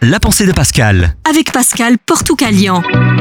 La pensée de Pascal. Avec Pascal Portoucalian.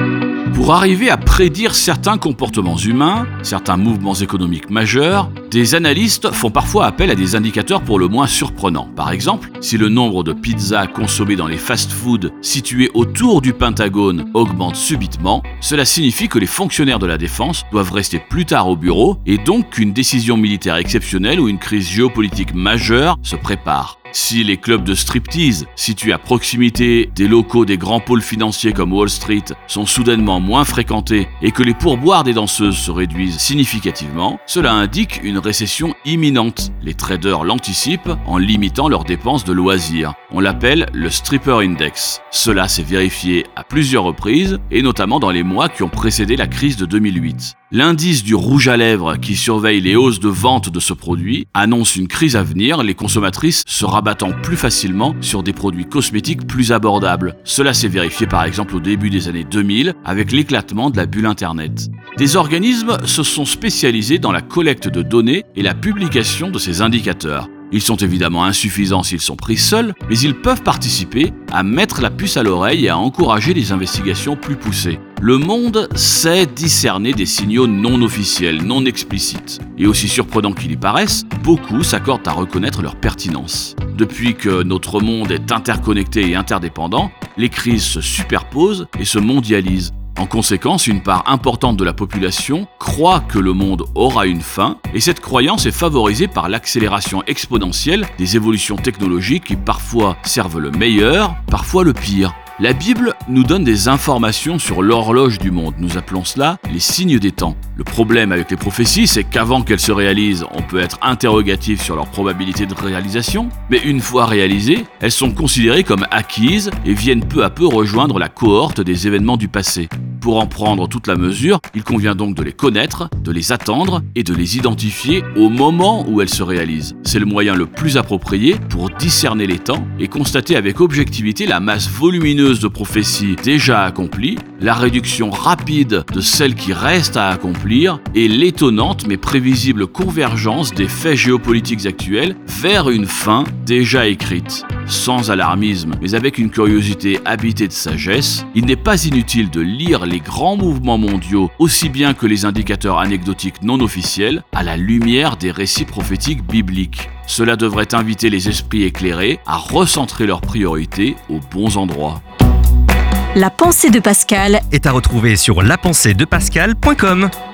Pour arriver à prédire certains comportements humains, certains mouvements économiques majeurs, des analystes font parfois appel à des indicateurs pour le moins surprenants. Par exemple, si le nombre de pizzas consommées dans les fast-foods situés autour du Pentagone augmente subitement, cela signifie que les fonctionnaires de la défense doivent rester plus tard au bureau et donc qu'une décision militaire exceptionnelle ou une crise géopolitique majeure se prépare. Si les clubs de striptease, situés à proximité des locaux des grands pôles financiers comme Wall Street, sont soudainement moins fréquentés et que les pourboires des danseuses se réduisent significativement, cela indique une récession imminente. Les traders l'anticipent en limitant leurs dépenses de loisirs. On l'appelle le Stripper Index. Cela s'est vérifié à plusieurs reprises et notamment dans les mois qui ont précédé la crise de 2008. L'indice du rouge à lèvres qui surveille les hausses de vente de ce produit annonce une crise à venir, les consommatrices se rabattant plus facilement sur des produits cosmétiques plus abordables. Cela s'est vérifié par exemple au début des années 2000 avec l'éclatement de la bulle Internet. Des organismes se sont spécialisés dans la collecte de données et la publication de ces indicateurs. Ils sont évidemment insuffisants s'ils sont pris seuls, mais ils peuvent participer à mettre la puce à l'oreille et à encourager des investigations plus poussées. Le monde sait discerner des signaux non officiels, non explicites. Et aussi surprenant qu'il y paraisse, beaucoup s'accordent à reconnaître leur pertinence. Depuis que notre monde est interconnecté et interdépendant, les crises se superposent et se mondialisent. En conséquence, une part importante de la population croit que le monde aura une fin, et cette croyance est favorisée par l'accélération exponentielle des évolutions technologiques qui parfois servent le meilleur, parfois le pire. La Bible nous donne des informations sur l'horloge du monde. Nous appelons cela les signes des temps. Le problème avec les prophéties, c'est qu'avant qu'elles se réalisent, on peut être interrogatif sur leur probabilité de réalisation, mais une fois réalisées, elles sont considérées comme acquises et viennent peu à peu rejoindre la cohorte des événements du passé. Pour en prendre toute la mesure, il convient donc de les connaître, de les attendre et de les identifier au moment où elles se réalisent. C'est le moyen le plus approprié pour discerner les temps et constater avec objectivité la masse volumineuse de prophéties déjà accomplies, la réduction rapide de celles qui restent à accomplir et l'étonnante mais prévisible convergence des faits géopolitiques actuels vers une fin déjà écrite. Sans alarmisme, mais avec une curiosité habitée de sagesse, il n'est pas inutile de lire les grands mouvements mondiaux aussi bien que les indicateurs anecdotiques non officiels à la lumière des récits prophétiques bibliques. Cela devrait inviter les esprits éclairés à recentrer leurs priorités aux bons endroits. La pensée de Pascal Est à retrouver sur lapenséedepascal.com.